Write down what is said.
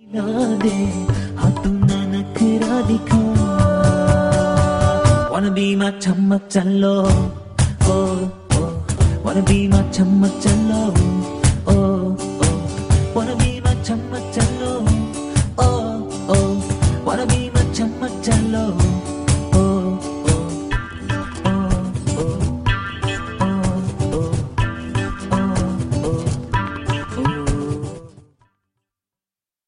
दे हाँ तू ना नखरा दिखा wanna be my चम्मच चलो oh oh wanna be my चम्मच चलो oh oh wanna be my चम्मच चलो oh oh wanna be my चम्मच चलो